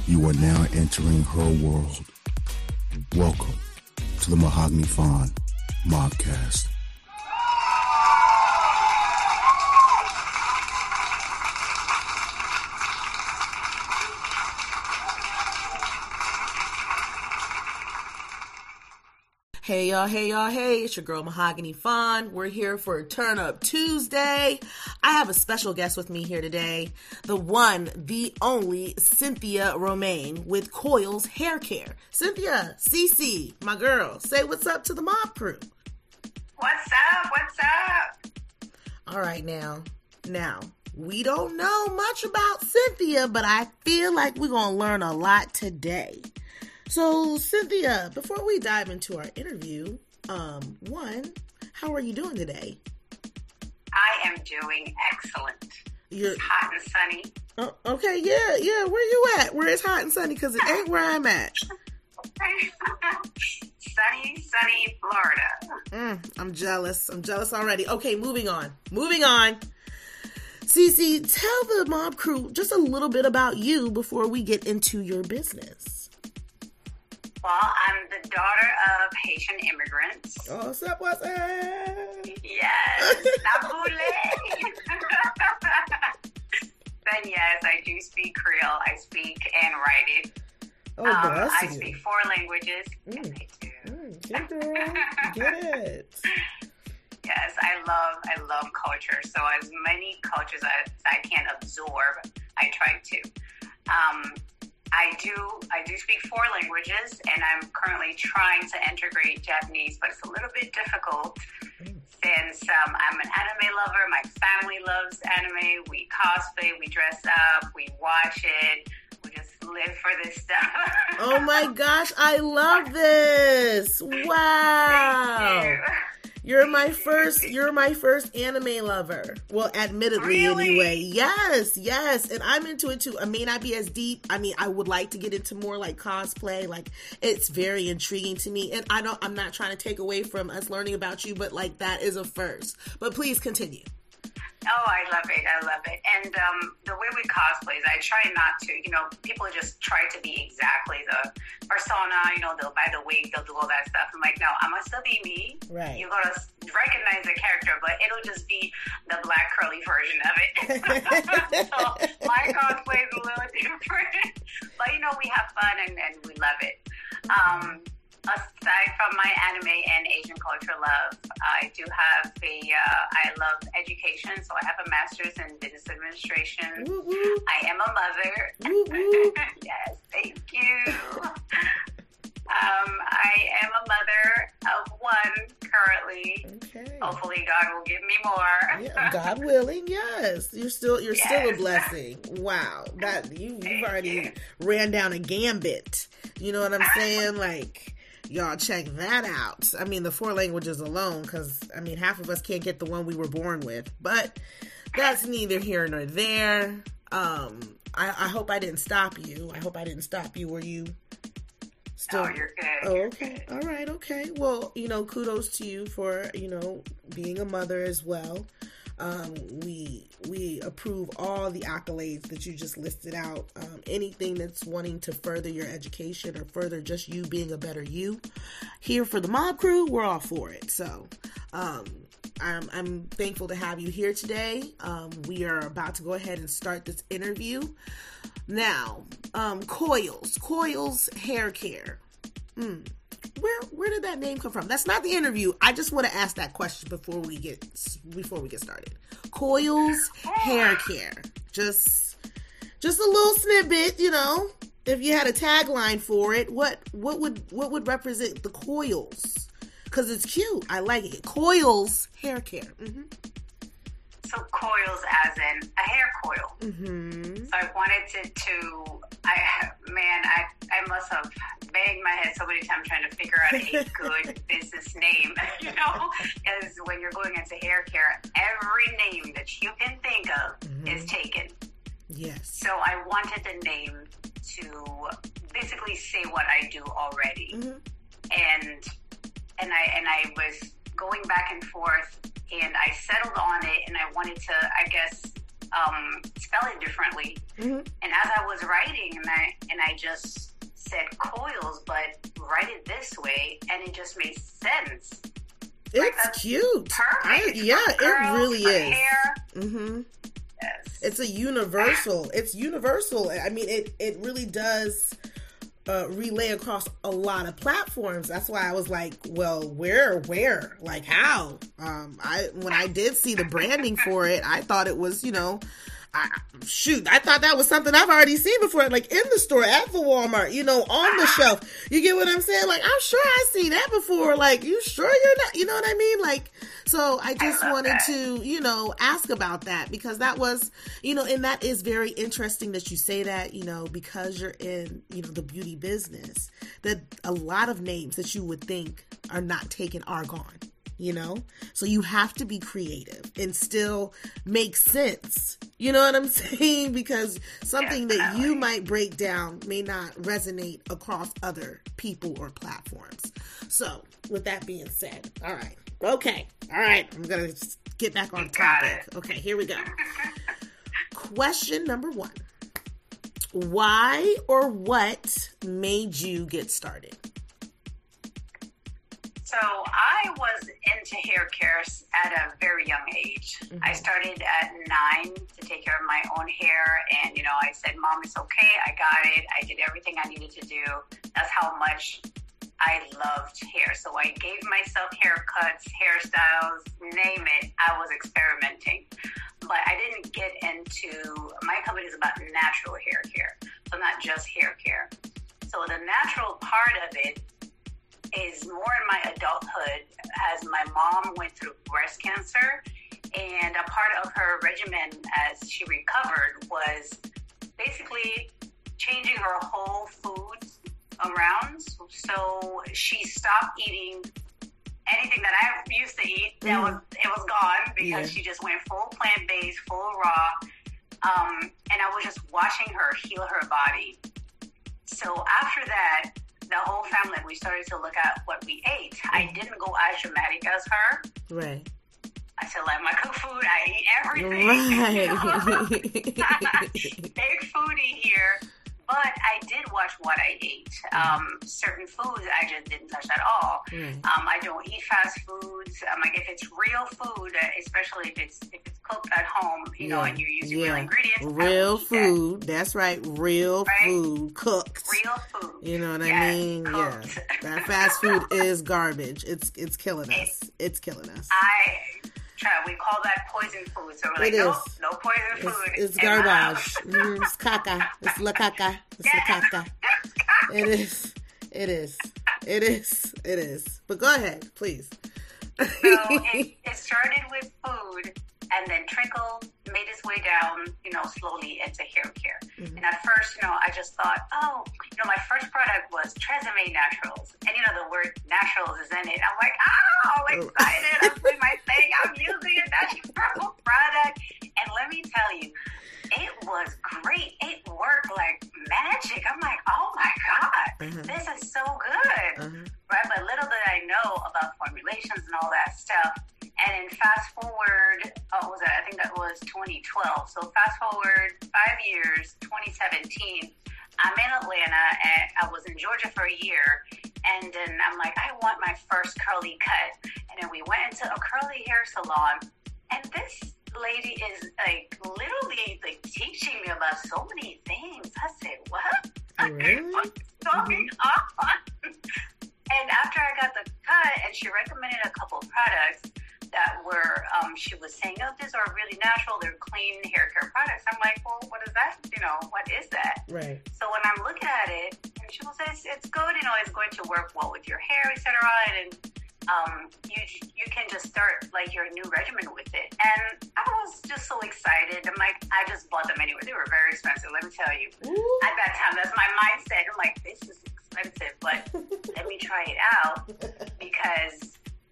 You are now entering her world. Welcome to the Mahogany Fawn Mobcast. Hey y'all, it's your girl Mahogany Fawn. We're here for Turn Up Tuesday. I have a special guest with me here today, the one, the only Cynthia Romaine with Coils Hair Care. Cynthia, CC, my girl, say what's up to the mob crew. What's up? All right, now, we don't know much about Cynthia, but I feel like we're going to learn a lot today. So, Cynthia, before we dive into our interview, one, how are you doing today? I am doing excellent. It's hot and sunny. Oh, okay, yeah. Where you at? Where it's hot and sunny? Because it ain't where I'm at. sunny Florida. I'm jealous already. Okay, moving on. Cece, tell the mob crew just a little bit about you before we get into your business. Well, I'm the daughter of Haitian immigrants. Oh, what's up? Yes, Naboule. Then yes, I do speak Creole. I speak and write it. Oh, bless I you. speak 4 languages. Yes, I do. Get girl, get it. Yes, I love culture. So as many cultures as I can absorb, I try to. I do speak 4 languages, and I'm currently trying to integrate Japanese, but it's a little bit difficult since I'm an anime lover. My family loves anime. We cosplay, we dress up, we watch it. We just live for this stuff. Oh my gosh, I love this! Wow. Thank you. You're my first anime lover. Well, admittedly, really? Anyway. Yes. And I'm into it too. I may not be as deep. I mean, I would like to get into more like cosplay. Like, it's very intriguing to me. And I'm not trying to take away from us learning about you, but like, that is a first. But please continue. Oh, I love it. And the way we cosplay is I try not to, people just try to be exactly the persona, they'll buy the wig, they'll do all that stuff. I'm like, no, I'm going to still be me. Right. You're going to recognize the character, but it'll just be the black curly version of it. So my cosplay is a little different. But, we have fun and we love it. Aside from my anime and Asian culture love, I do have I love education, so I have a master's in business administration. Woo-woo. I am a mother. Woo-woo. Yes, thank you. I am a mother of 1 currently. Okay. Hopefully God will give me more. Yeah, God willing, yes. You're still a blessing. Wow. You've already ran down a gambit. You know what I'm saying? Like, y'all check that out. I mean, the 4 languages alone, because, half of us can't get the one we were born with. But that's neither here nor there. I hope I didn't stop you. Were you still? Oh, you're good. Oh, okay. All right, okay. Well, kudos to you for, being a mother as well. We approve all the accolades that you just listed out. Anything that's wanting to further your education or further just you being a better you. Here for the mob crew, we're all for it. So, I'm thankful to have you here today. We are about to go ahead and start this interview. Now, Coils Hair Care. Where did that name come from? That's not the interview. I just want to ask that question before we get started. Coils Hair Care. Just a little snippet, If you had a tagline for it, what would represent the coils? Because it's cute. I like it. Coils Hair Care. Mm-hmm. So coils as in a hair coil. Mm-hmm. So I wanted I must have banged my head so many times trying to figure out a good business name, because when you're going into hair care, every name that you can think of is taken. Yes. So I wanted the name to basically say what I do already. Mm-hmm. And I was going back and forth, and I settled on it, and I wanted to, I guess, spell it differently. And as I was writing, and I just said coils, but write it this way, and it just made sense. It's cute. Perfect. It really is. Hair. Yes. It's a universal. It's universal. I mean, it really does relay across a lot of platforms. That's why I was like, well, where, like how? When I did see the branding for it, I thought it was, I thought that was something I've already seen before, like in the store, at the Walmart, on the shelf. You get what I'm saying? Like, I'm sure I've seen that before. Like, you sure you're not, you know what I mean? Like, so I just wanted to, ask about that, because that was, and that is very interesting that you say that, because you're in, the beauty business, that a lot of names that you would think are not taken are gone. So you have to be creative and still make sense. You know what I'm saying? Because something that you might break down may not resonate across other people or platforms. So with that being said, all right. Okay. All right. I'm going to get back on topic. Okay, here we go. Question number 1. Why or what made you get started? So I was into hair care at a very young age. I started at 9 to take care of my own hair. And, I said, Mom, it's okay. I got it. I did everything I needed to do. That's how much I loved hair. So I gave myself haircuts, hairstyles, name it. I was experimenting. But I didn't get into, my company is about natural hair care. So not just hair care. So the natural part of it is more in my adulthood, as my mom went through breast cancer, and a part of her regimen as she recovered was basically changing her whole foods around. So she stopped eating anything that I used to eat. It was gone, because she just went full plant-based, full raw, and I was just watching her heal her body. So after that, the whole family, we started to look at what we ate. I didn't go as dramatic as her. Right. I still like my cooked food. I eat everything. Right. Big foodie here. But I did watch what I ate. Certain foods I just didn't touch at all. I don't eat fast foods. Like, if it's real food, especially if it's cooked at home, and you use real ingredients. Real food. That's right. Real food cooked. Real food. You know what I mean? Cooked. Yeah. That fast food is garbage. It's killing us. It's killing us. We call that poison food. So we're like, no poison food. It's garbage. It's caca. It's la caca. It's la caca. It is. But go ahead, please. So it started with food, and then made its way down, slowly into hair care. And at first, I just thought, my first product was Tresemme Naturals. And, the word naturals is in it. I'm like, I'm excited. I'm doing my thing. I'm using a natural product. And let me tell you, it was great. It worked like magic. I'm like, oh my God, this is so good. Right? But little did I know about formulations and all that stuff. And then fast forward, I think that was 2012. So fast forward 5 years, 2017, I'm in Atlanta, and I was in Georgia for a year. And then I'm like, I want my first curly cut. And then we went into a curly hair salon, and this lady is literally teaching me about so many things. I said, what? Really? What's going on? And after I got the cut, and she recommended a couple of products that were, she was saying, these are really natural, they're clean hair care products. I'm like, well, what is that? What is that? Right. So when I'm looking at it, and she will say, it's good, it's going to work well with your hair, etc. And you can just start your new regimen with it. And I was just so excited. I'm like, I just bought them anyway. They were very expensive, let me tell you. Ooh. At that time, that's my mindset. I'm like, this is expensive, but let me try it out, because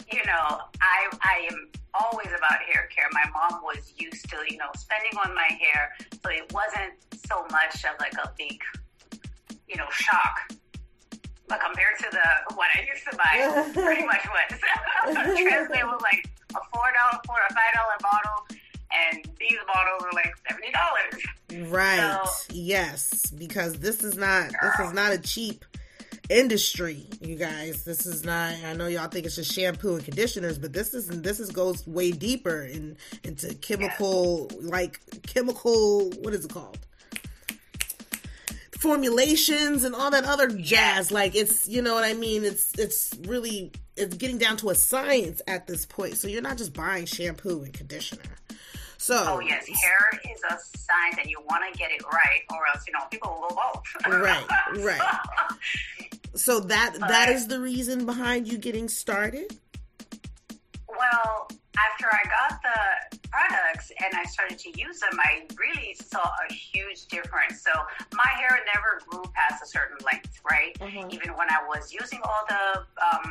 I am always about hair care. My mom was used to, spending on my hair, so it wasn't so much of a big, shock. But compared to what I used to buy, pretty much was. Tresemme was like a $4 or $5 bottle, and these bottles are like $70. Right. So, yes, because this is not a cheap industry, you guys. This is not. I know y'all think it's just shampoo and conditioners, but this goes way deeper into chemical, what is it called? Formulations and all that other jazz. Like, it's, you know what I mean? It's really getting down to a science at this point. So you're not just buying shampoo and conditioner. So, oh yes, hair is a science, and you want to get it right, or else people will go both. Right. So that is the reason behind you getting started? Well, after I got the products and I started to use them, I really saw a huge difference. So my hair never grew past a certain length, right? Mm-hmm. Even when I was using all the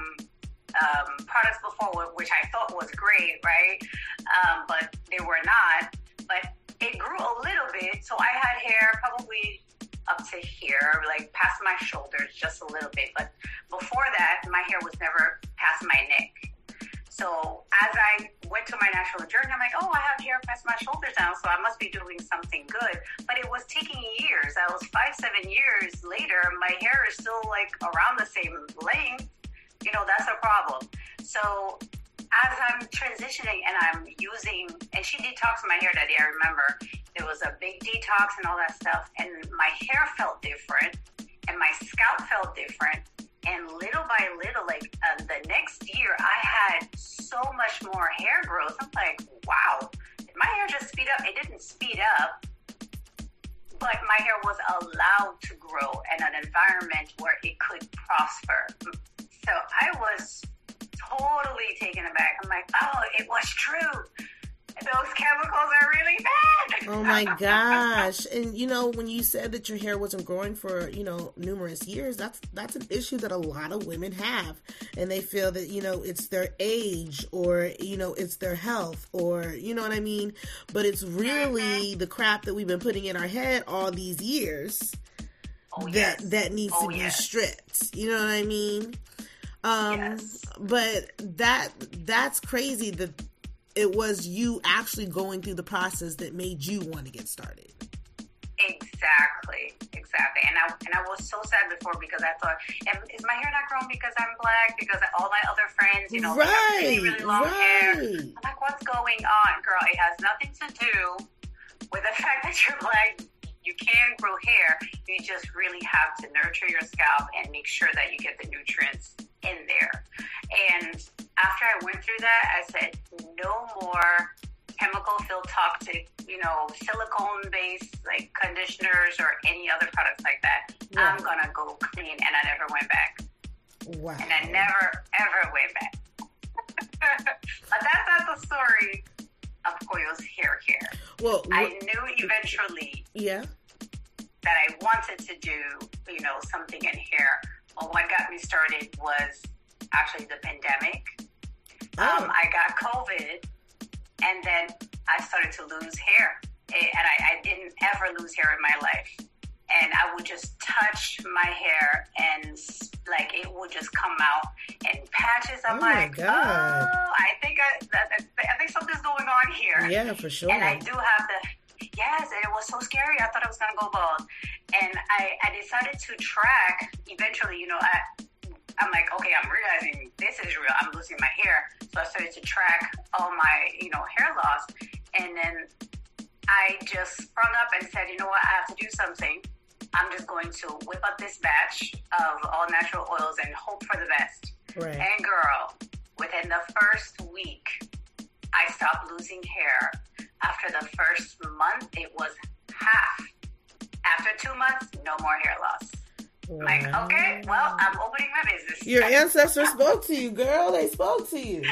products before, which I thought was great, right? But they were not. But it grew a little bit, so I had hair probably up to here, like past my shoulders, just a little bit. But before that, my hair was never past my neck. So as I went to my natural journey, I'm like, oh, I have hair past my shoulders now, so I must be doing something good. But it was taking years. I was 5-7 years later, my hair is still like around the same length. That's a problem. So as I'm transitioning and I'm using, and she detoxed my hair that day, I remember. There was a big detox and all that stuff, and my hair felt different, and my scalp felt different. And little by little, like the next year, I had so much more hair growth. I'm like, wow, did my hair just speed up? It didn't speed up, but my hair was allowed to grow in an environment where it could prosper. So I was totally taken aback. I'm like, oh, it was true. Those chemicals are really bad. Oh my gosh. And when you said that your hair wasn't growing for, numerous years, that's an issue that a lot of women have. And they feel that, it's their age or, it's their health or, you know what I mean? But it's really the crap that we've been putting in our head all these years that needs to be stripped. You know what I mean? Yes. But that's crazy that it was you actually going through the process that made you want to get started. Exactly. And I was so sad before because I thought, is my hair not growing because I'm black? Because all my other friends, have really, really long hair. I'm like, what's going on, girl? It has nothing to do with the fact that you're black. You can grow hair. You just really have to nurture your scalp and make sure that you get the nutrients in there. And after I went through that, I said, no more chemical-filled toxic, silicone-based like conditioners or any other products like that. Yeah. I'm gonna go clean, and I never went back. Wow. And I never ever went back. But that's not the story of Koyo's hair care. Well, I knew eventually that I wanted to do, something in hair. But what got me started was actually the pandemic. I got COVID, and then I started to lose hair. And I didn't ever lose hair in my life. And I would just touch my hair, and like it would just come out in patches. I'm like, oh, I think something's going on here. Yeah, for sure. And I do have and it was so scary. I thought I was gonna go bald, and I decided to track. Eventually, I'm like, okay, I'm realizing this is real. I'm losing my hair, so I started to track all my hair loss, and then I just sprung up and said, you know what, I have to do something. I'm just going to whip up this batch of all natural oils and hope for the best. Right. And girl, within the first week, I stopped losing hair. After the first month, it was half. After 2 months, no more hair loss. Wow. Like, okay, well, I'm opening my business. Your ancestors spoke to you, girl. They spoke to you.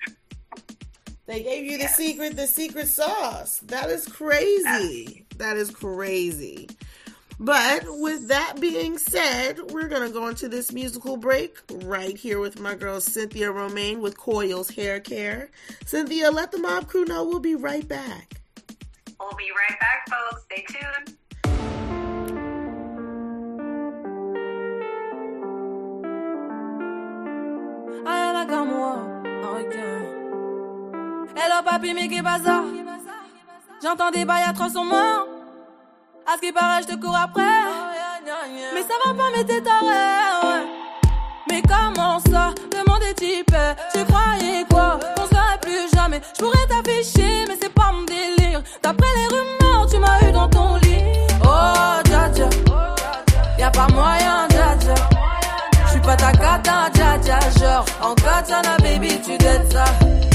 They gave you the secret sauce. That is crazy. That is crazy. But with that being said, we're going to go into this musical break right here with my girl Cynthia Romaine with Koyo's Hair Care. Cynthia, let the Mob Crew know. We'll be right back. We'll be right back, folks. Stay tuned. Hello papi, mais qu'est pas ça? J'entends des bails atroces en moi. À ce qui paraît, je te cours après. Mais ça va pas, mais t'es taré, ouais. Mais comment ça, le monde est typé. Tu croyais quoi, qu'on se verrait plus jamais. Je pourrais t'afficher, mais c'est pas mon délire. D'après les rumeurs, tu m'as eu dans ton lit. Oh, dja dja, y'a pas moyen, dja dja. J'suis pas ta cata, dja dja. Genre, en katana, baby, tu dettes ça.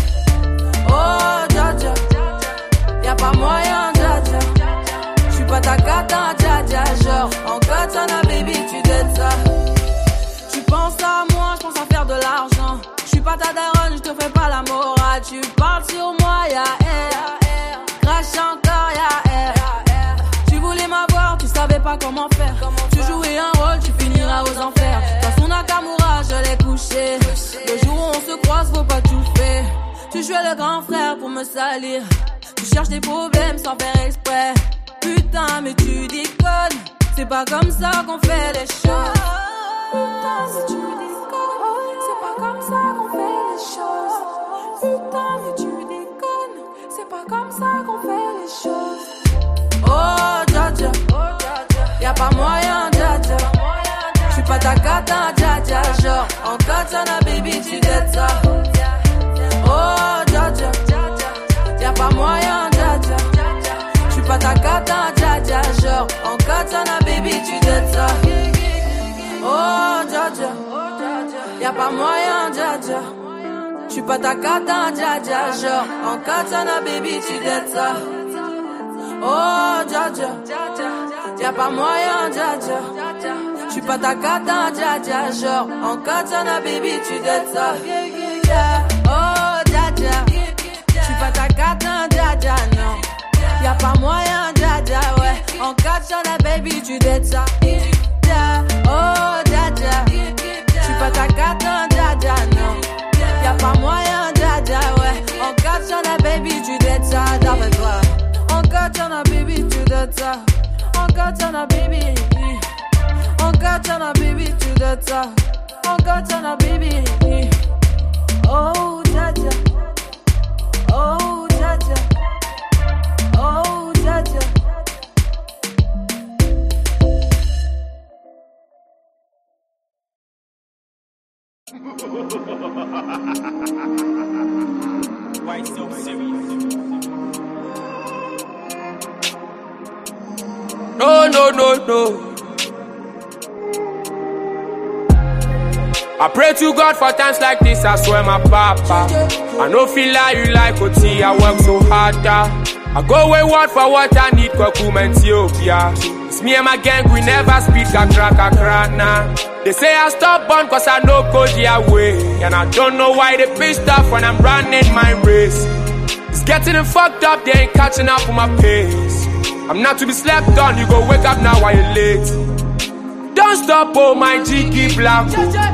Oh, dja dja, y'a pas moyen, dja dja. J'suis pas ta cata, dja dja. Genre, en katana, baby, tu dettes ça. Tu penses à moi, j'pense à faire de l'argent. J'suis pas ta daronne, j'te fais pas la morale. Tu parles sur moi, y'a air. Crache encore, y'a air. Tu voulais m'avoir, tu savais pas comment faire. Tu jouais un rôle, tu finiras aux enfers. Dans son Nakamura, je l'ai couché. Le jour où on se croise, faut pas tout faire. Tu jouais le grand frère pour me salir. Tu cherches des problèmes sans faire exprès. Putain, mais tu déconnes. C'est pas comme ça qu'on fait les choses. Putain, mais tu déconnes. C'est pas comme ça qu'on fait les choses. Putain, mais tu déconnes. C'est pas comme ça qu'on fait les choses. Oh, dja dja, y'a pas moyen, dja dja. J'suis pas ta cata, dja dja. Genre, en katana, baby, tu dettes ça. Oh, dja dja, y'a pas moyen, dja dja. J'suis pas ta cata, dja dja. Genre, en katana, baby, tu dettes ça. Oh, dja dja, y'a pas moyen, dja dja. J'suis pas ta cata, dja dja. Genre, en katana, baby, tu dettes ça. Oh, dja dja, y'a pas moyen, dja dja. J'suis pas ta cata, dja dja. Genre, en katana, baby, tu dettes ça. Oh, dja dja, j'suis pas ta cata, dja dja, non. Y'a pas moyen, dja dja, ouais. En katana, baby, tu dettes ça. Oh, dja dja, j'suis pas ta cata, dja dja, non. Y'a pas moyen, dja dja, ouais. En katana, baby, tu dettes ça, d'après toi. En katana, baby, tu dettes ça. En katana, baby. En katana, baby, tu dettes ça. En katana, baby. Oh, dja dja. Oh, dja dja. Oh, dja dja. Why so serious? No, no, no, no. I pray to God for times like this, I swear my papa. I no feel like you like OT, I work so hard. I go wayward for what I need, Kwakum Ethiopia. It's me and my gang, we never speak a crack, nah. They say I stop on cause I know go their way. And I don't know why they pissed off when I'm running my race. It's getting fucked up, they ain't catching up with my pace. I'm not to be slept on, you go wake up now while you're late. Don't stop, oh my jiggy black.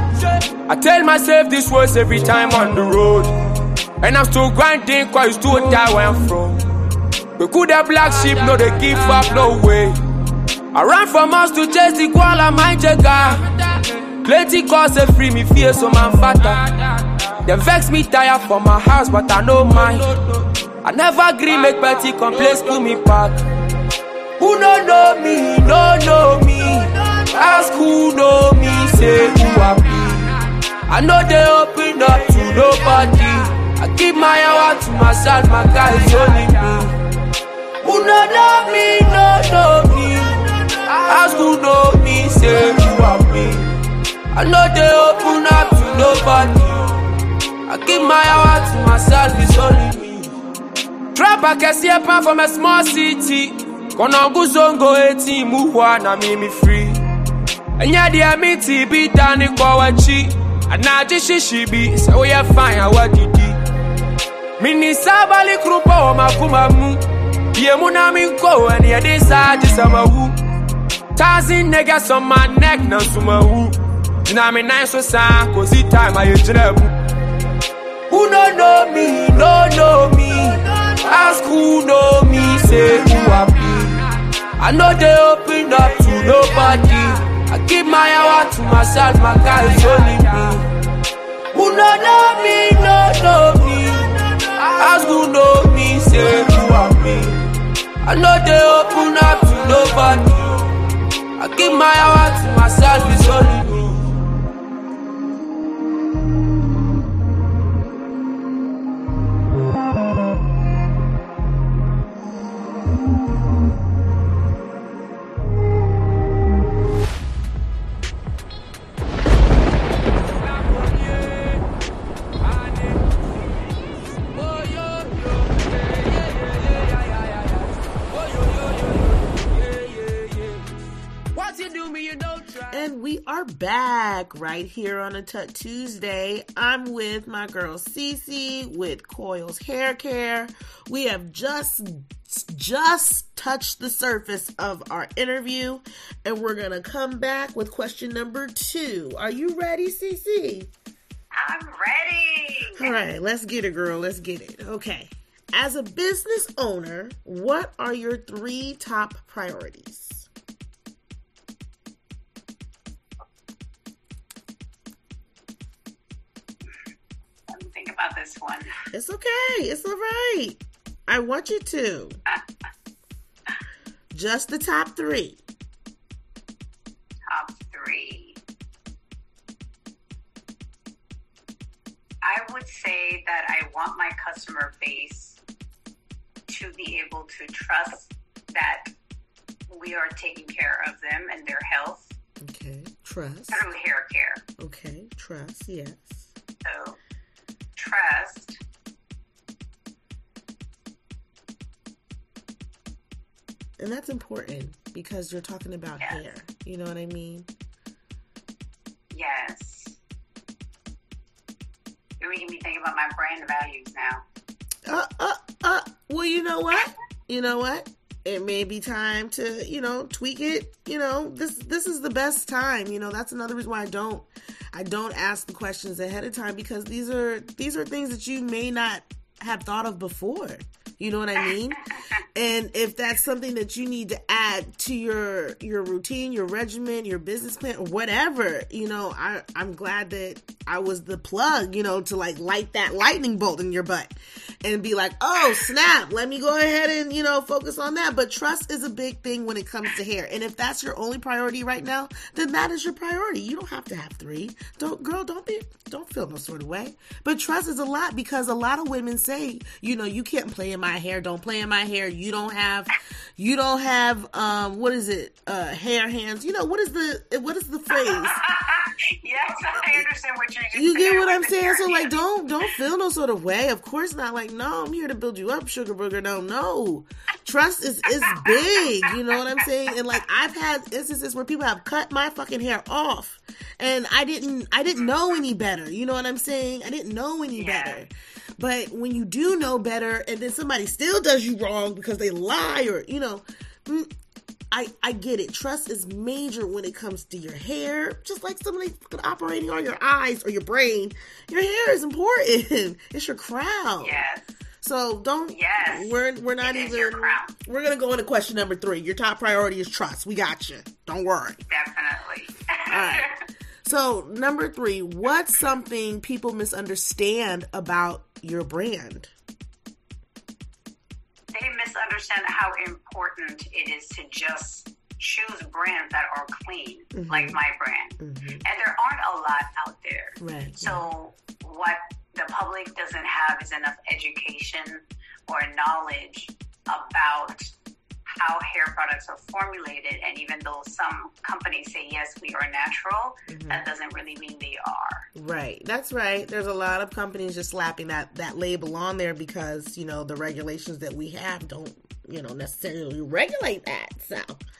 I tell myself this words every time on the road. And I'm still grinding cause it's too tired where I'm from. We could have black sheep, no they give up, no way. I ran from house to chase the koala, my jagger. Plenty cause they free me fear, so man fatter. They vex me tired from my house, but I know mine. I never agree, make petty complaints, pull me back. Who don't know me, don't know me. Ask who know me, say who I be. I know they open up to nobody. I keep my hour to myself, my guys only me. Who don't know me, don't know me. Ask who know me, say who I be. I know they open up to nobody. I keep my hour to myself, it's only me. Trap I can see a pan from a small city. Konongu zongo 18 muhwa na mimi free. Enya dia miti bitani kwa wachi. Anaji shishibi se oya fine wadidi. Mini sabali krupa wa makumamu. Ye muna minko and ye decide samawu. Tazi niggas on my neck na sumawu. Jina me nice so sa kozi time aye jirebu. Who don't know me, don't know me. Ask who know me, say who I be. I know they open up to nobody. I keep my hour to myself, my guys only me. Who don't know me, don't know me. Ask who know me, say who I be. I know they open up to nobody. I give my heart to myself, it's only me. And we are back right here on a Tut Tuesday. I'm with my girl Cece with Coils Hair Care. We have just touched the surface of our interview, and we're gonna come back with question number 2. Are you ready, Cece? I'm ready. All right, let's get it, girl. Let's get it. Okay. As a business owner, what are your 3 top priorities? About this one. It's okay. It's all right. I want you to. Just the top 3. Top 3. I would say that I want my customer base to be able to trust that we are taking care of them and their health. Okay. Trust. Through hair care. Okay. Trust. Yes. So, trust. And that's important because you're talking about hair. You know what I mean? Yes. You're making me think about my brand values now. Well, you know what? It may be time to, tweak it. This is the best time. That's another reason why I don't ask the questions ahead of time, because these are things that you may not have thought of before. You know what I mean? And if that's something that you need to add to your routine, your regimen, your business plan, or whatever, I'm glad that I was the plug, to light that lightning bolt in your butt and be like, oh, snap, let me go ahead and, focus on that. But trust is a big thing when it comes to hair. And if that's your only priority right now, then that is your priority. You don't have to have 3. Don't feel no sort of way. But trust is a lot, because a lot of women say, you can't play in my hair. Don't play in my hair. You don't have, what is it? Hair hands. What is the phrase? Yes, I understand what you're saying. You get what I'm saying? So don't feel no sort of way. Of course not. No, I'm here to build you up, sugar booger. No. Trust is big. You know what I'm saying? And I've had instances where people have cut my fucking hair off, and I didn't know any better. You know what I'm saying? I didn't know any better. But when you do know better, and then somebody still does you wrong because they lie, or I get it. Trust is major when it comes to your hair. Just like somebody operating on your eyes or your brain, your hair is important. It's your crown. Yes. So don't. Yes. We're not it even. Is your crown. We're gonna go into question number 3. Your top priority is trust. We got you. Don't worry. Definitely. All right. So number 3, what's something people misunderstand about your brand? They misunderstand how important it is to just choose brands that are clean, like my brand. Mm-hmm. And there aren't a lot out there. Right. So what the public doesn't have is enough education or knowledge about how hair products are formulated. And even though some companies say, yes, we are natural, that doesn't really mean they are. Right. That's right. There's a lot of companies just slapping that label on there because, the regulations that we have don't, necessarily regulate that. So.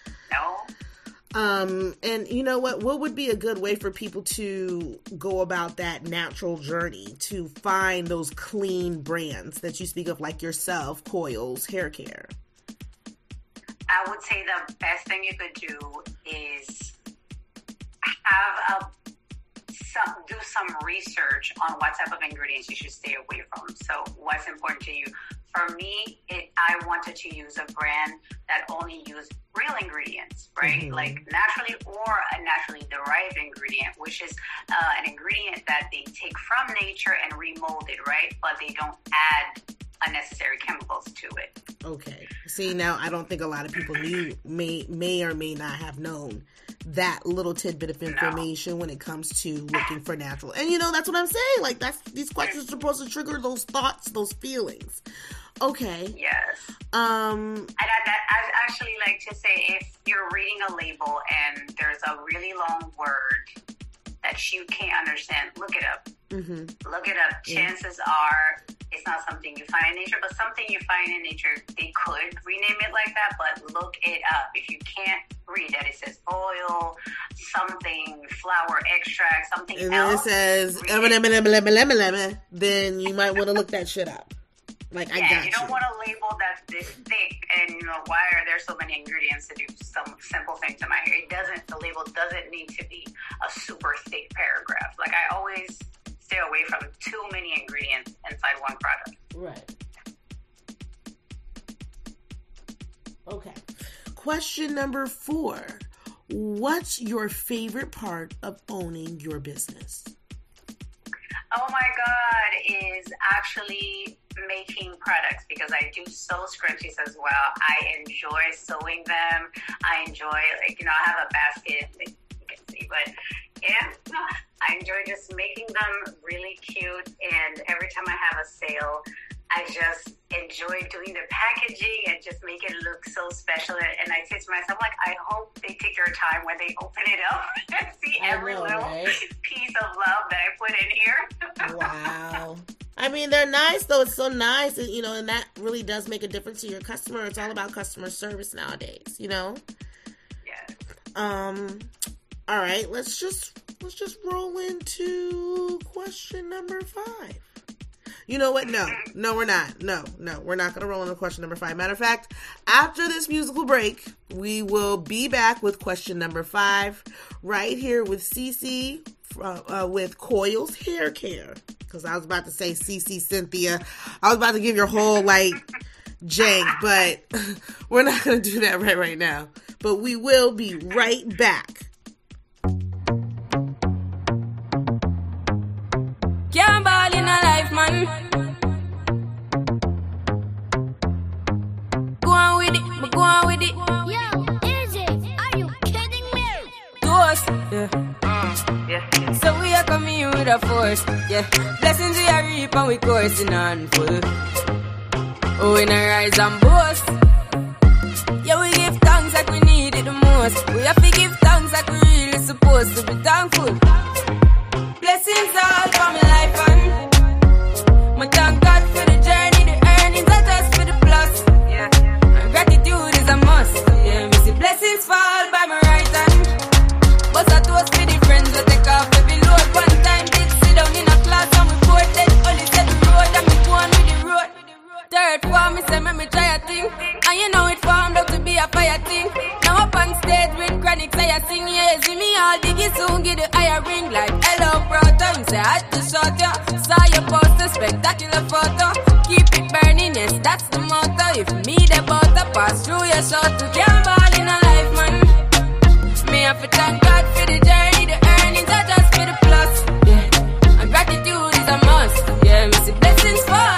No. And you know what would be a good way for people to go about that natural journey to find those clean brands that you speak of, like yourself, Coils Hair Care? I would say the best thing you could do is do some research on what type of ingredients you should stay away from. So what's important to you? For me, I wanted to use a brand that only used real ingredients, right? Mm-hmm. Like naturally or a naturally derived ingredient, which is an ingredient that they take from nature and remold it, right? But they don't add unnecessary chemicals to it. Okay. See, now I don't think a lot of people may or may not have known that little tidbit of information when it comes to looking for natural. And that's what I'm saying. Like, these questions are supposed to trigger those thoughts, those feelings. Okay. Yes. And I'd actually like to say, if you're reading a label and there's a really long word that you can't understand, look it up. Mm-hmm. Look it up. Chances are it's not something you find in nature, but something you find in nature, they could rename it like that, but look it up. If you can't read that, it says oil, something, flower extract, something and else. And it says, then you might want to look that shit up. Like, I got you. You don't want a label that's this thick, and why are there so many ingredients to do some simple things in my hair? The label doesn't need to be a super thick paragraph. Like, I always stay away from too many ingredients inside one product. Right. Okay. Question number 4. What's your favorite part of owning your business? Oh my God, is actually making products, because I do sew scrunchies as well. I enjoy sewing them. I enjoy, I have a basket, you can see, but I enjoy just making them really cute. And every time I have a sale, I just enjoy doing the packaging and just make it look so special. And I say to myself, like, I hope they take their time when they open it up and see every little piece of love that I put in here. Wow. I mean, they're nice, though. It's so nice, and that really does make a difference to your customer. It's all about customer service nowadays, Yes. All right, let's just roll into question number 5. You know what? No, we're not. No, we're not going to roll into question number 5. Matter of fact, after this musical break, we will be back with question number 5 right here with Cece with Coils Hair Care. Because I was about to say Cece Cynthia. I was about to give your whole, jank, but we're not going to do that right now. But we will be right back. Can't ball in a life, man. Go on with it, but go on with it. Yo, is it? Are you kidding me? To us, yeah. So we are coming here with a force, yeah. Blessings we are reap and we coursing on full. Oh, we not rise and boast. Yeah, we give thanks like we need it the most. We have to give thanks like we really supposed to be thankful. Blessings all for my life and my thank God for the journey, the earnings are just for the plus. Yeah, and gratitude is a must. Yeah, me see blessings fall by my right hand. But I toast for the friends that take off every load. One time did sit down in a class and we poured then only said the road and me go on with the road. Third form, me say me try a thing, and it formed up to be a fire thing. Now up on stage with chronic, say I sing, yeah, see me all diggy soon, get the higher ring like hello, brother. You say I just shot ya, saw your poster, spectacular photo. Keep it burning, yes, that's the motto. If me the butter pass through your shot, to can't ball in a life, man. Me have to thank God for the journey, the earnings are just for the plus. Yeah, and gratitude is a must. Yeah, me see blessings fall.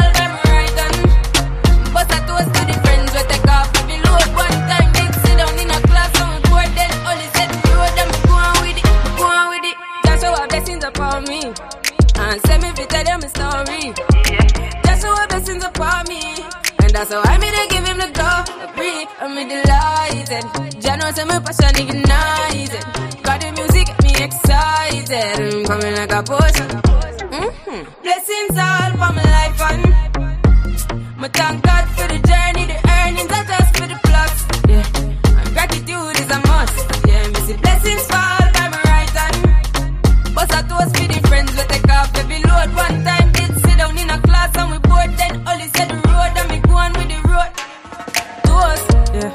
But I toast to the friends we take off every load. One time they sit down in a class and we board then only said the road and me go on with it. Just show our blessings upon me and send me to tell them a story. Just show our blessings upon me, and that's how I made to give him the glory. I'm delighted. Jah knows say my passion ignited. Got the music get me excited. I'm coming like a potion. Blessings all for my life and I thank God for the journey, the earnings are just for the plus. Yeah, and gratitude is a must. Yeah, me see blessings fall by my right hand. But I toast for the friends we take off every load. One time did sit down in a class and we board then only said the road and me go on with the road. Toast, yeah,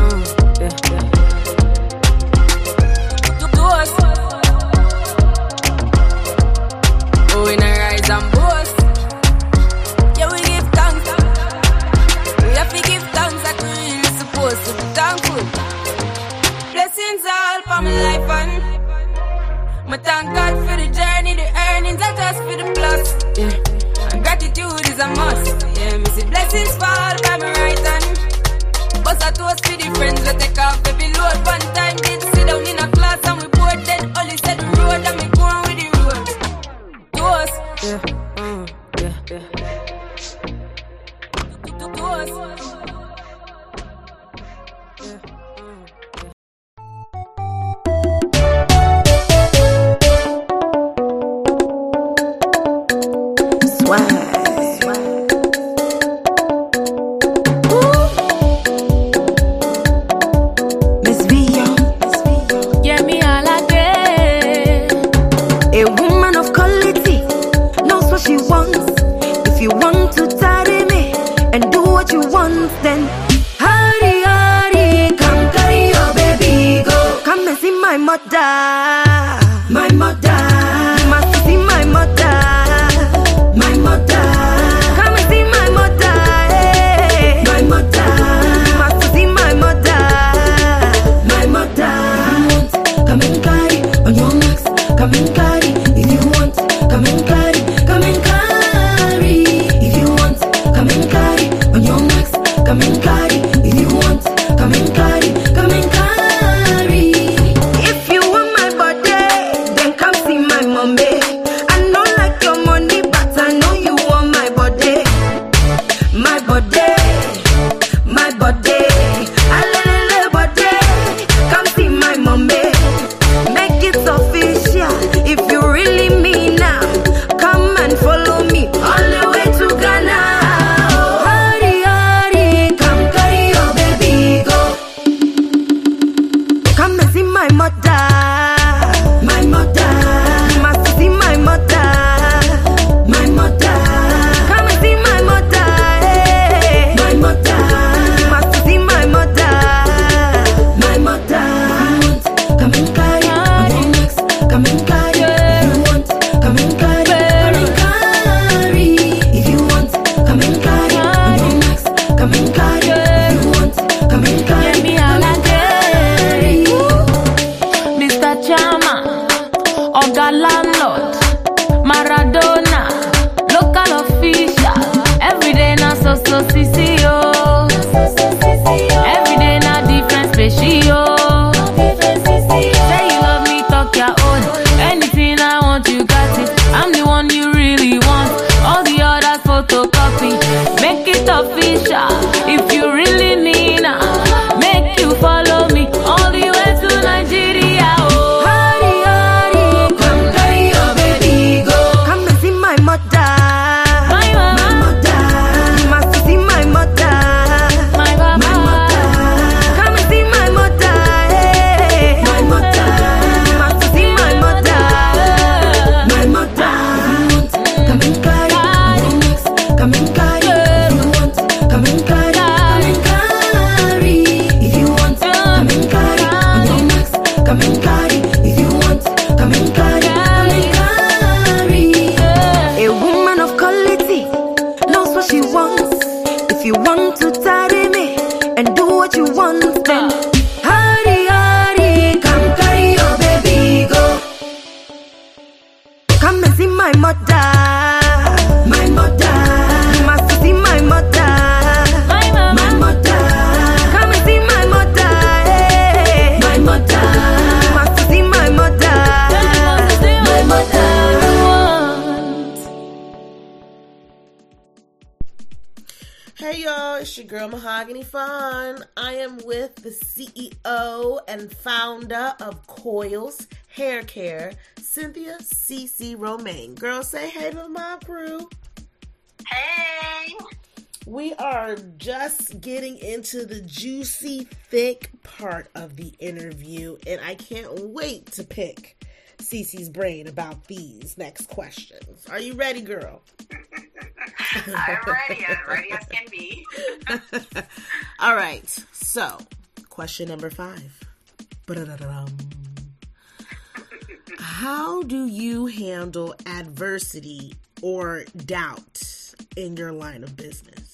toast. Oh, we not rise and boast. Yeah, we give thanks. We have to give thanks like we really supposed to be thankful. Blessings all for my life and I thank God for the journey, the earnings are just for the plus. Yeah, and gratitude is a must. Yeah, me See blessings fall by my right hand. But I toast for the friends that take off every load. One time did sit down in a class and we bored. Then only said the road and me going with the road. Toast. Yeah. Toast. Then hurry, come carry your baby, go. Come and see my mother, my mother. You must see my mother, my mother. Come and see my mother, hey. My mother. You must see my mother, my mother. Come and carry on your marks, come and carry. If you want, come and carry, come and carry. If you want, come and carry on your marks. Come and carry, if you want, come and carry, come and carry. If you want my body, then come see my mommy. I know like your money, but I know you want my body. My body, my body. Alele body, come see my mommy. Make it official, if you really mean now. Come and follow me all the way to Ghana. My mother, my mother. You must see my mother, my mother. Come and see my mother, hey. My mother. You must see my mother, my mother. Come and carry on your necks, come and carry. If you want, come and carry, come and carry. If you want, come and carry on your necks, come and carry. If you want, come and carry. Oga landlord, Maradona, local official. Every day na so CCO. Every day na different specio. Say you love me, talk your own. Anything I want, you got it. I'm the one you really want. All the others photocopy. Make it official. If you really need now, make you follow me all the way to Nigeria. If you want to tidy me and do what you want, then hurry, come carry your baby, go. Come and see my mother, my mother. You must see my mother, my mother. Come and see my mother, hey. My mother. You must see my mother, my mother. Hey y'all, it's your girl Mahogany Fawn. I am with the CEO and founder of Coils Hair Care, Cynthia CC Romaine. Girl, say hey to my crew. Hey! We are just getting into the juicy, thick part of the interview, and I can't wait to pick Cece's brain about these next questions. Are you ready, girl? I'm ready as can be. All right, so question number 5. How do you handle adversity or doubt in your line of business?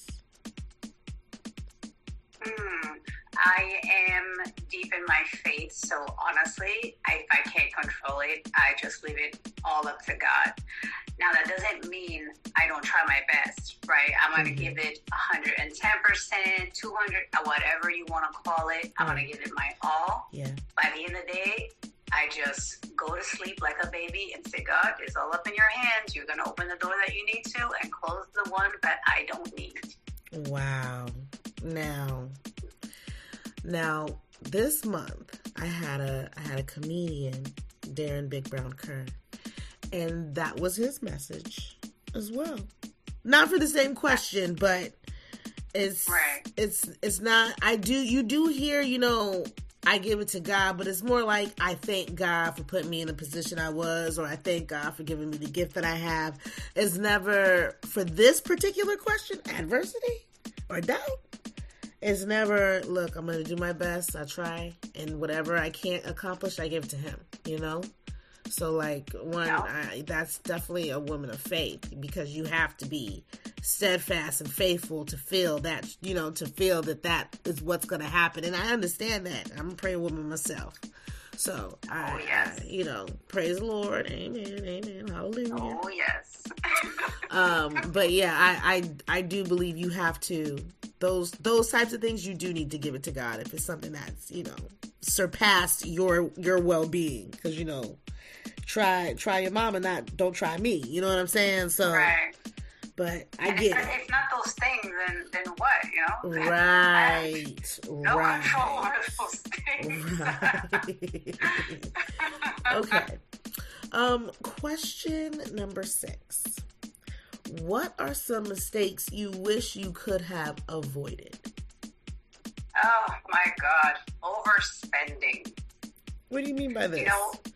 I am deep in my faith, so honestly, if I can't control it, I just leave it all up to God. Now, that doesn't mean I don't try my best, right? I'm going to give it 110%, 200, whatever you want to call it. I'm going to give it my all. Yeah. By the end of the day, I just go to sleep like a baby and say, God, it's all up in your hands. You're going to open the door that you need to and close the one that I don't need. Wow. Now, this month I had a comedian, Darren Big Brown Kerr, and that was his message as well. Not for the same question, but it's not. You do hear, I give it to God, but it's more like I thank God for putting me in the position I was, or I thank God for giving me the gift that I have. It's never, for this particular question, adversity or doubt. It's never, look, I'm going to do my best. I try. And whatever I can't accomplish, I give it to him, So, that's definitely a woman of faith, because you have to be steadfast and faithful to feel that, to feel that is what's going to happen. And I understand that. I'm a prayer woman myself. So, praise the Lord. Amen. Hallelujah. Oh, yes. But yeah, I do believe you have to, those types of things, you do need to give it to God if it's something that's, surpassed your well-being. Because, try your mom and don't try me. You know what I'm saying? So, right. But I get it. If not those things, then what, Right. No control over those things. Right. Okay. Question number 6. What are some mistakes you wish you could have avoided? Oh my God. Overspending. What do you mean by this?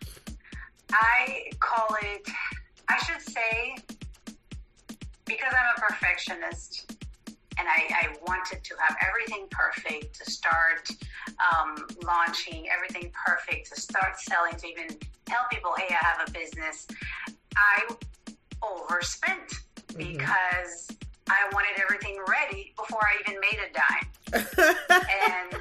I call it, I should say, because I'm a perfectionist and I wanted to have everything perfect to start launching, everything perfect to start selling, to even tell people, hey, I have a business. I overspent because I wanted everything ready before I even made a dime. And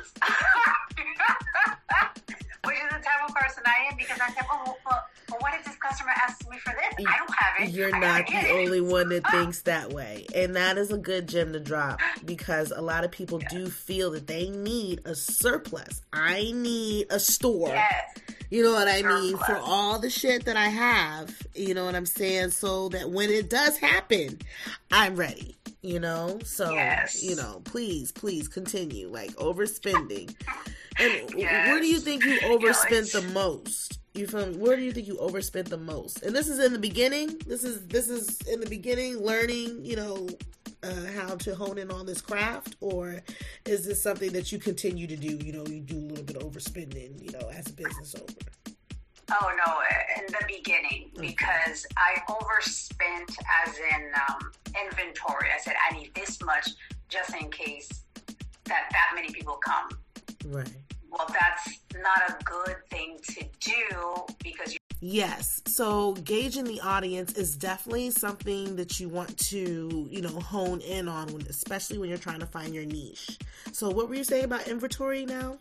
which is the type of person I am, because I said, well, what if this customer asks me for this? I don't have it. You're not the only one that thinks that way. And that is a good gem to drop, because a lot of people do feel that they need a surplus. I need a store. Yes. You know what I mean? For all the shit that I have, you know what I'm saying? So that when it does happen, I'm ready. So, yes. Please continue, overspending. And where do you think you overspent the most? You feel me? Where do you think you overspent the most? And this is in the beginning. This is in the beginning, learning, how to hone in on this craft, or is this something that you continue to do? You do a little bit of overspending, as a business owner. Oh no, in the beginning, because I overspent as in inventory. I said I need this much just in case that many people come. Right. Well, that's not a good thing to do, because yes. So gauging the audience is definitely something that you want to, hone in on, especially when you're trying to find your niche. So what were you saying about inventory now?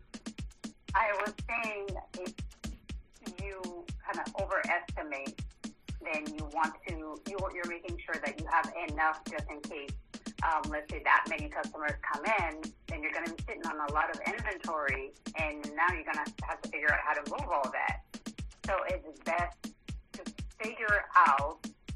I was saying if you kind of overestimate, then you're making sure that you have enough just in case. Let's say that many customers come in, then you're going to be sitting on a lot of inventory, and now you're going to have to figure out how to move all that. So it's best to figure out,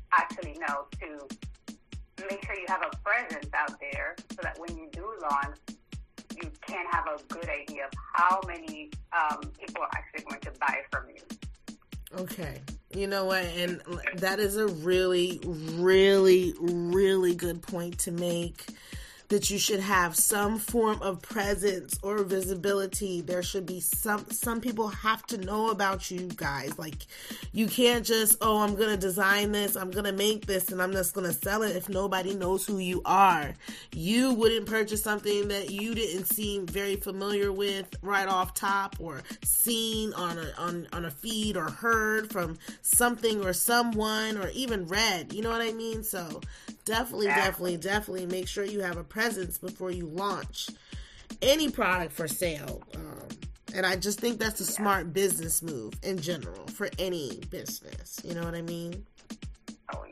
to make sure you have a presence out there, so that when you do launch, you can have a good idea of how many people are actually going to buy from you. Okay. You know what? And that is a really, really, really good point to make, that you should have some form of presence or visibility. There should be some people have to know about you guys. Like, you can't just, I'm going to design this, I'm going to make this, and I'm just going to sell it if nobody knows who you are. You wouldn't purchase something that you didn't seem very familiar with right off top, or seen on a feed, or heard from something or someone, or even read. You know what I mean? So definitely make sure you have a presence before you launch any product for sale. And I just think that's a smart business move in general for any business. You know what I mean? Oh,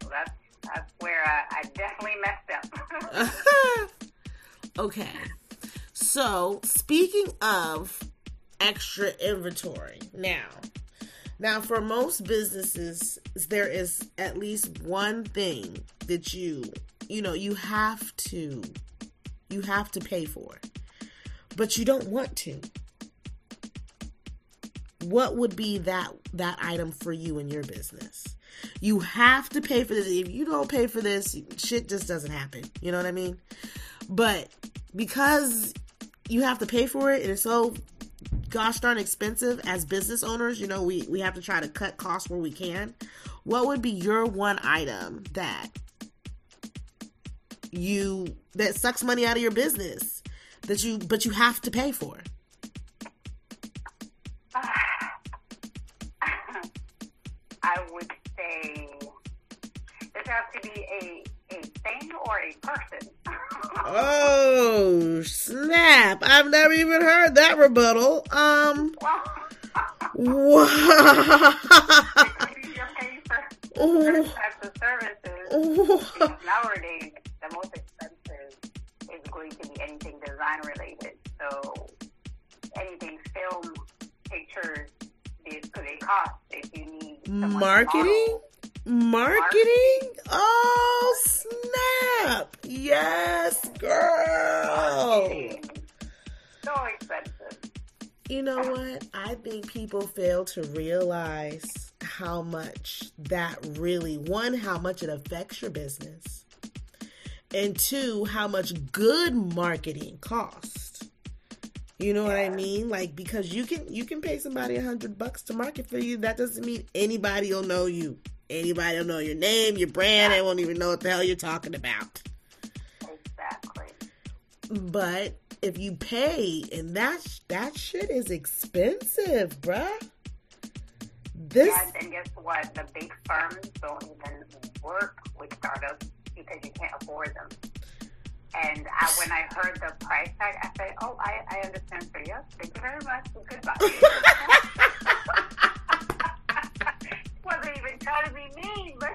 So that's where I definitely messed up. Okay. So, speaking of extra inventory, now for most businesses, there is at least one thing that you have to pay for, but you don't want to. What would be that item for you in your business? You have to pay for this. If you don't pay for this, shit just doesn't happen. You know what I mean? But because you have to pay for it, and it's so gosh darn expensive as business owners, we have to try to cut costs where we can. What would be your one item that sucks money out of your business but you have to pay for? I would say does it have to be a thing or a person? Oh, snap. I've never even heard that rebuttal. What? You're paying for certain types of services. Because nowadays, the most expensive is going to be anything design related. So anything film, pictures, they cost if you need Marketing? Oh, snap. Yes, girl. So expensive. You know what? I think people fail to realize how much that really, one, how much it affects your business, and two, how much good marketing costs. You know what I mean? Like, because you can pay somebody $100 to market for you. That doesn't mean anybody will know you. Anybody will know your name, your brand. They won't even know what the hell you're talking about. Exactly. But if you pay, and that shit is expensive, bruh. Yes, and guess what? The big firms don't even work with startups because you can't afford them. And when I heard the price tag, I said, "Oh, I understand, sir. Yes, thank you very much. Goodbye." Wasn't even trying to be mean, but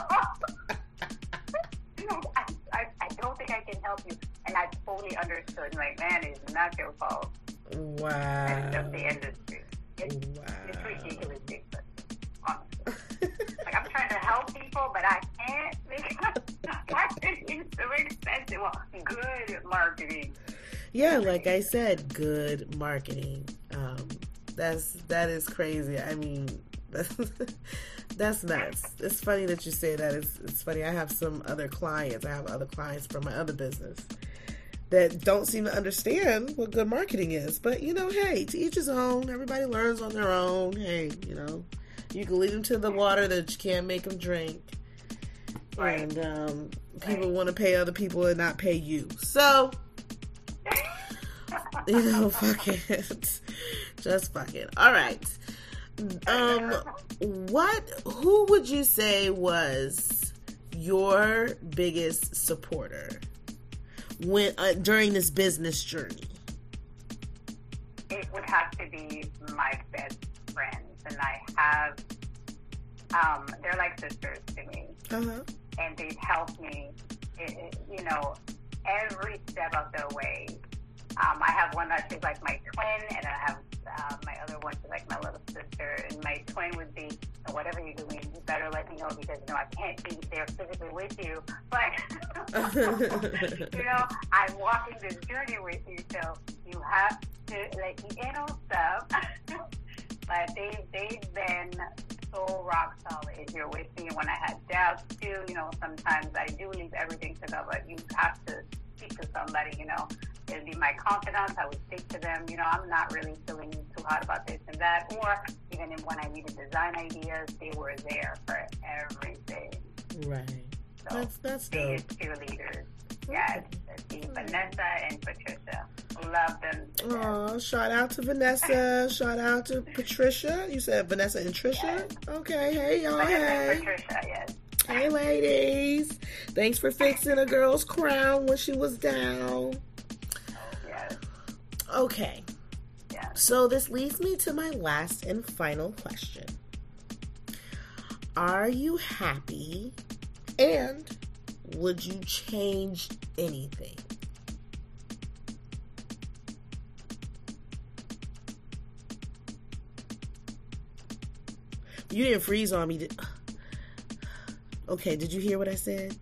I don't think I can help you. And I fully understood. Like, man, it's not your fault. Wow. It's just the industry. It's ridiculously expensive, honestly. Like, I'm trying to help people, but I can't because it's so expensive. Well, good marketing. Yeah, like I said, good marketing. That is crazy. I mean, that's nuts. It's funny that you say that. It's funny. I have other clients from my other business that don't seem to understand what good marketing is. But, hey, to each his own. Everybody learns on their own. Hey, you can lead them to the water that you can't make them drink. Right. And people want to pay other people and not pay you. So, fuck it. Just fuck it. All right. Who would you say was your biggest supporter during this business journey? It would have to be my best friends, and I have, they're like sisters to me, and they've helped me, every step of the way. I have one that she's like my twin, and I have my other one, she's like my little sister. And my twin would be, whatever you're doing, you better let me know because, I can't be there physically with you. But, I'm walking this journey with you, so you have to let me in on stuff. But they've been so rock solid here with me. When I had doubts, too, sometimes I do leave everything to God, but you have to speak to somebody, It'd be my confidants. I would speak to them. I'm not really feeling too hot about this and that. Or even when I needed design ideas, they were there for everything. Right. So that's they dope. Cheerleaders. Yes. Vanessa and Patricia. Love them. Oh, shout out to Vanessa. Shout out to Patricia. You said Vanessa and Trisha? Yes. Okay. Hey, y'all. Vanessa Hey. and Patricia, yes. Hey, ladies. Thanks for fixing a girl's crown when she was down. Yes. Okay. Yeah. So this leads me to my last and final question. Are you happy And would you change anything? You didn't freeze on me. Okay, did you hear what I said?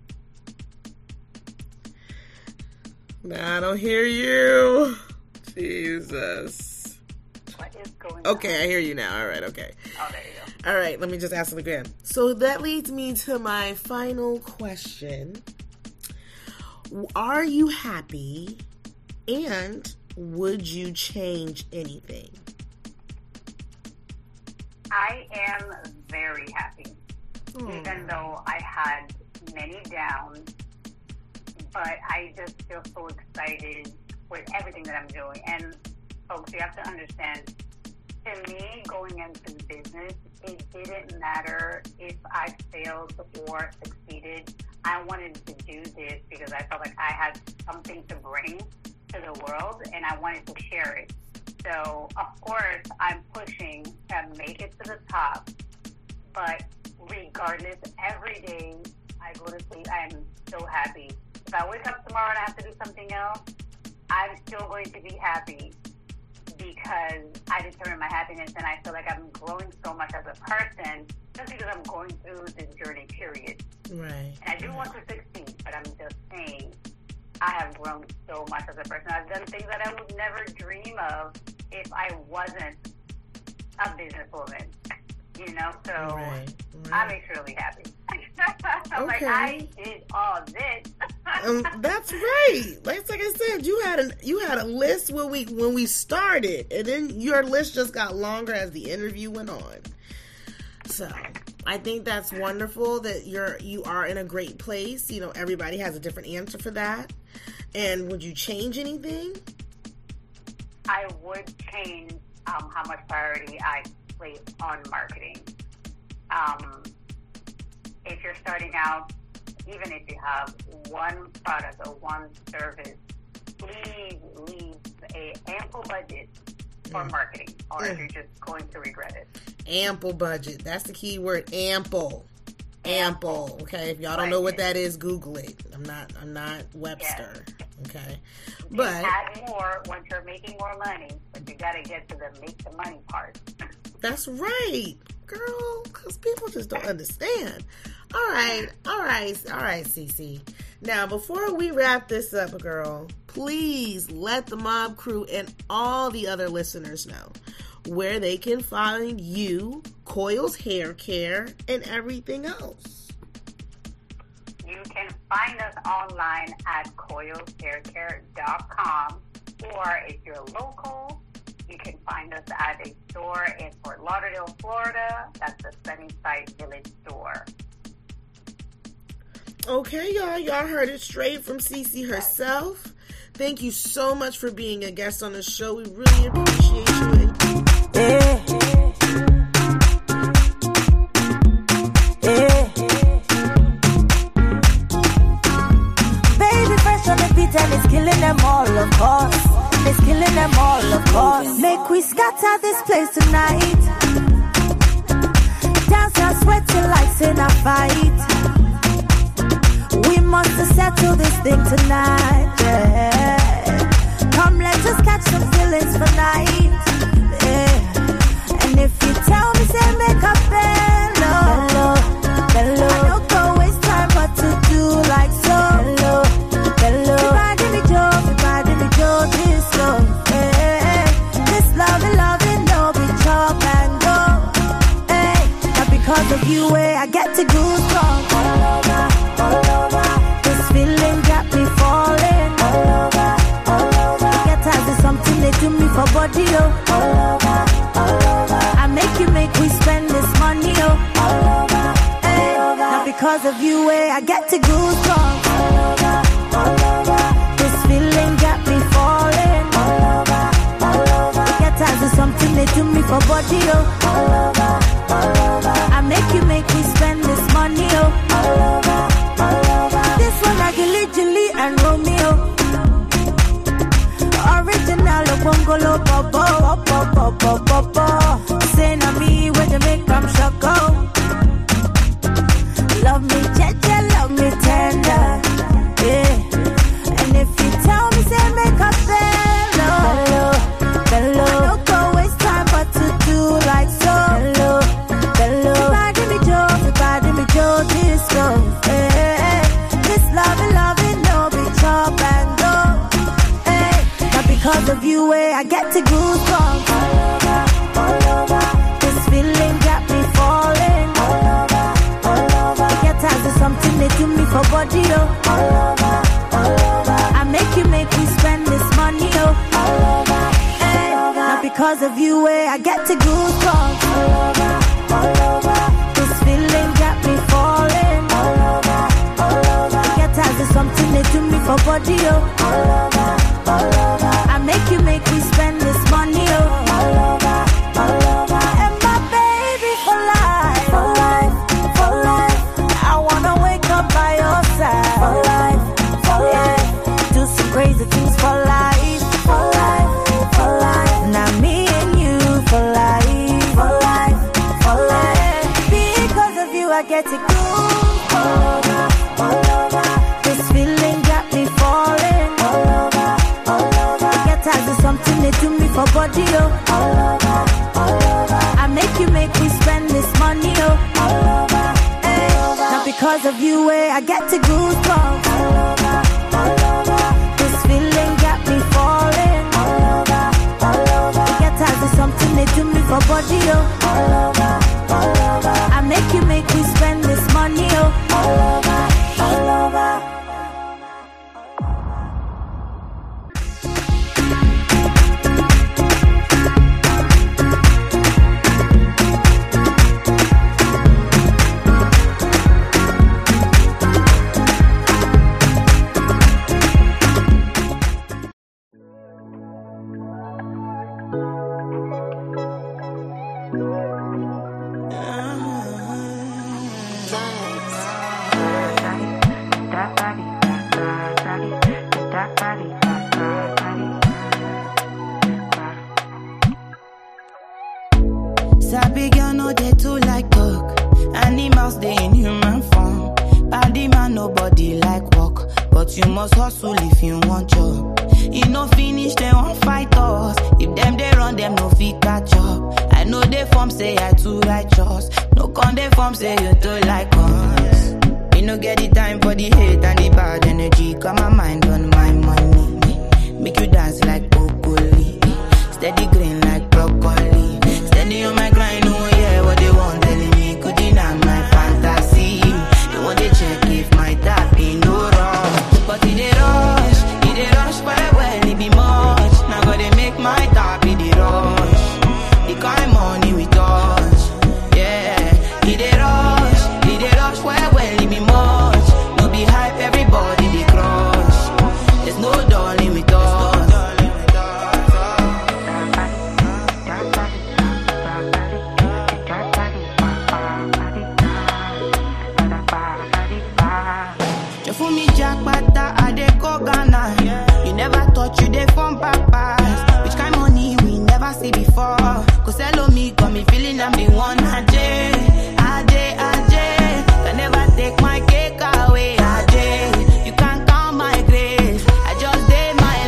Nah, I don't hear you. Jesus. What is going on? Okay, I hear you now. All right, okay. Oh, there you go. All right, let me just ask it again. So that leads me to my final question. Are you happy? And would you change anything? I am very happy, even though I had many downs, but I just feel so excited with everything that I'm doing. And folks, you have to understand, to me, going into business, it didn't matter if I failed or succeeded. I wanted to do this because I felt like I had something to bring to the world, and I wanted to share it. So, of course, I'm pushing to make it to the top, but regardless, every day I go to sleep, I am so happy. If I wake up tomorrow and I have to do something else, I'm still going to be happy because I determine my happiness, and I feel like I'm growing so much as a person just because I'm going through this journey, period. Right. And I do want to succeed, but I'm just saying I have grown so much as a person. I've done things that I would never dream of if I wasn't a businesswoman, you know? So I'm extremely happy. I'm like, I did all this. That's right. Like I said, you had a list when we started, and then your list just got longer as the interview went on. So I think that's wonderful that you are in a great place. You know, everybody has a different answer for that. And would you change anything? I would change how much priority I place on marketing. If you're starting out, even if you have one product or one service, please leave an ample budget for marketing, or you're just going to regret it. Ample budget. That's the key word. Ample. Okay. If y'all don't know what that is, Google it. I'm not Webster. Okay. But add more once you're making more money, but you got to get to the make the money part. That's right, girl, because people just don't understand. All right, Cece. Now, before we wrap this up, girl, please let the Mob Crew and all the other listeners know where they can find you, Coils Hair Care, and everything else. You can find us online at coilshaircare.com, or if you're local, you can find us at a store in Fort Lauderdale, Florida. That's the Sunnyside Village store. Okay, y'all heard it straight from Cece herself. Thank you so much for being a guest on the show. We really appreciate you. Baby, fresh on the beat and it's killing them all, of course. It's killing them all, of course. Make we scatter this place tonight. Dance and sweat till lights in a fight. We must settle this thing tonight, yeah. Come, let's just catch some feelings for night, yeah. And if you tell me, say make a bello. I don't go waste time, but to do like so. Everybody me joke, this slow, yeah. This loving, no be chop and go, hey. Now because of you, I get to go strong all over. This feeling got me falling all over. Get tired of something they do me for body, oh. All over. I make we spend this money, oh. All over. Hey. Now because of you, I get to go strong all over. This feeling got me falling all over. Get tired of something they do me for body, oh. All over. I make we spend this money, oh. All over. This one like Julie and Romeo. Original Bongolo Bobo. Say na me when you make them shako. Love me, check. body, oh. All over, all over. I make me spend this money, oh. All over, hey, all over. Not because of you, I get to goosebumps. All over, all over. This feeling got me falling. All over, all over. I get tired of something they do me for body, oh. All over, all over. I make me spend this money, oh. All over, all over. And my baby for life, for life, for life. I wanna wake up by your side, for life, for life. Do some crazy things for life, for life, for life. Now me and you for life, for life, for life. Because of you, I get to go all over, all over. This feeling got me falling all over, all over. I get tired of something they do me for body, oh. All over, all over. I make me spend this money, oh. All over, hey. Not because of you, I get to goosebumps. All over, all over. This feeling got me falling all over, all over. I get tired of something they do me for body, oh. All over, all over. I make me spend this money, oh. All over, all over. Sabi girl no dey too like talk. Animals dey in human form. Body man nobody like walk, but you must hustle if you want job. You no finish they won't fight us. If them they run them no fit catch up. I know they form say I too righteous. No con they form say you too like us. Me no get the time for the hate and the bad energy. Got my mind on my money. Make you dance like broccoli. Steady green like broccoli. Steady on my grind, oh yeah, what they want telling me. Could deny my fantasy. They want to check if my tap ain't no wrong. But it they rush by well, it be much. Now gotta make my tap in the rush. The kind money we touch, yeah. It they rush well, it be much. No be hype, everybody they crush. There's no darling with us. For me, Jack Bata, I dey go Ghana. You never thought you dey from papas. Which kind money we never see before. Cause hello me, got me feeling I'm the one. Ajay. Can never take my cake away. Ajay, you can't count my grace. I just did my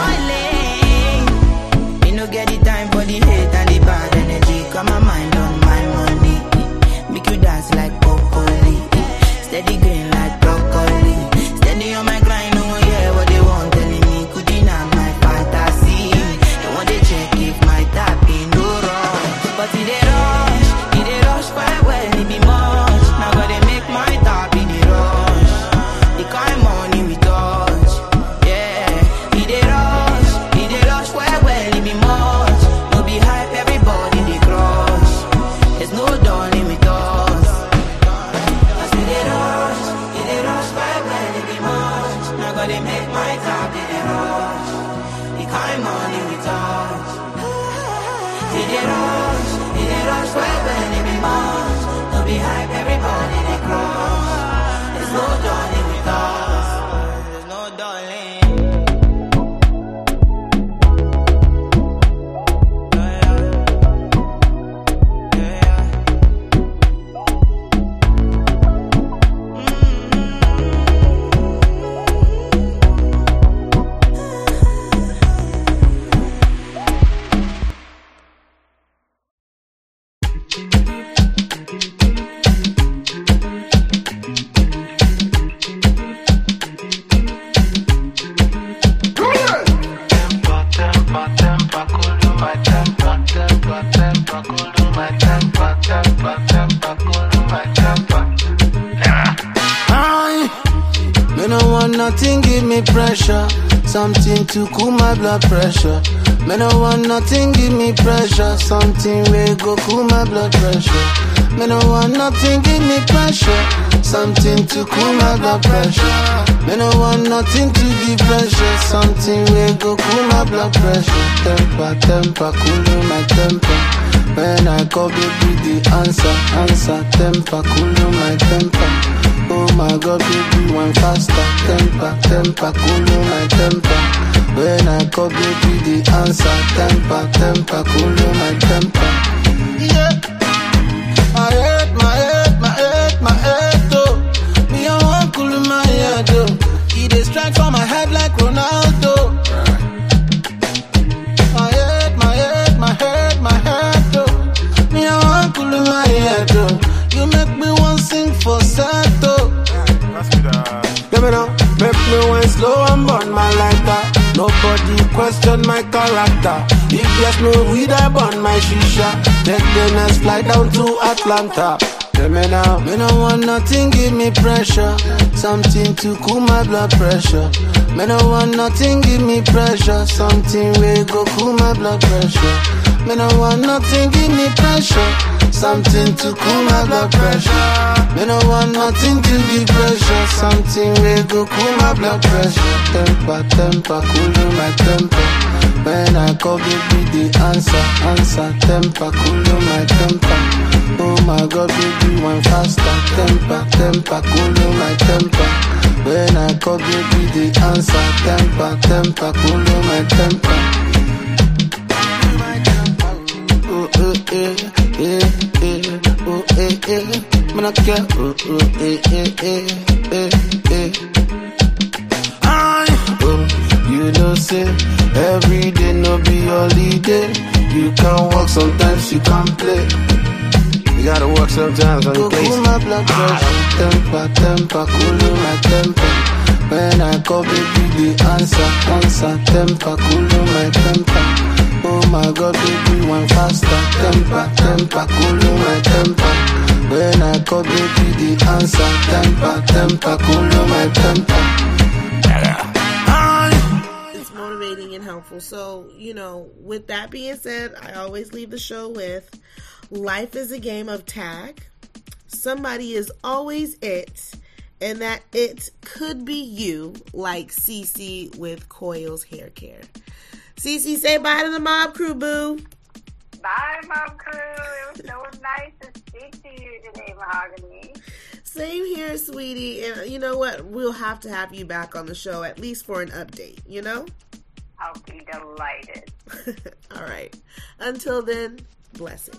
lane. Me no get the time for the hate and the bad energy. Got my mind on my money. Make you dance like broccoli. Steady green like broccoli. Steady on my grind, oh yeah, what they want telling me. Could deny my fantasy. They want to check if my tap ain't no wrong. But it they rush by well, it be much. Now gotta make my tap in the rush. The kind money we touch, yeah. It they rush by well, it be much. No be hype, everybody they crush. There's no darling with us. Cause it they rush by well, it be much. Now gotta make my tap in the rush. The kind money we touch. It they rush by well, it be much. No be hype, everybody they crush. There's no darling with us. There's no darling. nothing give me pressure. Something to cool my blood pressure. Me no want nothing give me pressure. Something will go cool my blood pressure. Me no want nothing give me pressure. Something to cool my blood pressure. Me no want nothing to give pressure. Something will go cool my blood pressure. Temper, cool my temper. When I call baby the answer. Temper, cool my temper. Oh my God, baby, one faster. Temper, cool my temper. When I call baby the answer. Temper, cool my temper. Yeah. My head, oh. Me I want cool my head, oh. He dey strike for my head like Ronaldo. My head, oh. Me I want cool my head, oh. You make me want sing for Sato. Let me know, make me want slow and burn my lighter. Nobody question my character. If there's no weed, I burn my shisha. Take the next flight down to Atlanta. Let me now, me no want nothing give me pressure. Something to cool my blood pressure. Me no want nothing give me pressure. Something will go cool my blood pressure. Me no want nothing give me pressure. Something to cool my blood pressure. Me no want nothing to give pressure. Something will go cool my blood pressure. Temper, cool my temper. When I call baby the answer. Temper, cool my temper. Oh my God, baby, one faster. Temper, cool my temper. When I call baby the answer. Temper, cool my temper. Oh, man, I care. You know, say every day no be holiday. You can work sometimes, you can play. You gotta work sometimes on your place. Cool my blood pressure. Temper, cool my temper. When I call baby the answer. Temper, cool my temper. Oh my God, baby, one faster. Temper, cool my temper. When I call baby the answer. Temper, cool my temper. It's motivating and helpful. So, with that being said, I always leave the show with life is a game of tag. Somebody is always it, and that it could be you, like Cece with Coils Hair Care. Cece, say bye to the mob crew, boo. Bye, mob crew. It was so nice to speak to you today, Mahogany. Same here, sweetie. And you know what? We'll have to have you back on the show, at least for an update, I'll be delighted. All right. Until then, blessings.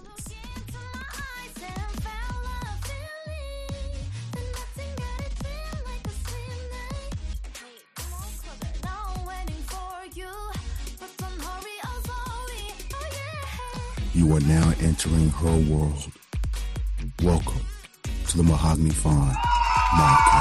You are now entering her world. Welcome to the Mahogany Fawn Mob Crew.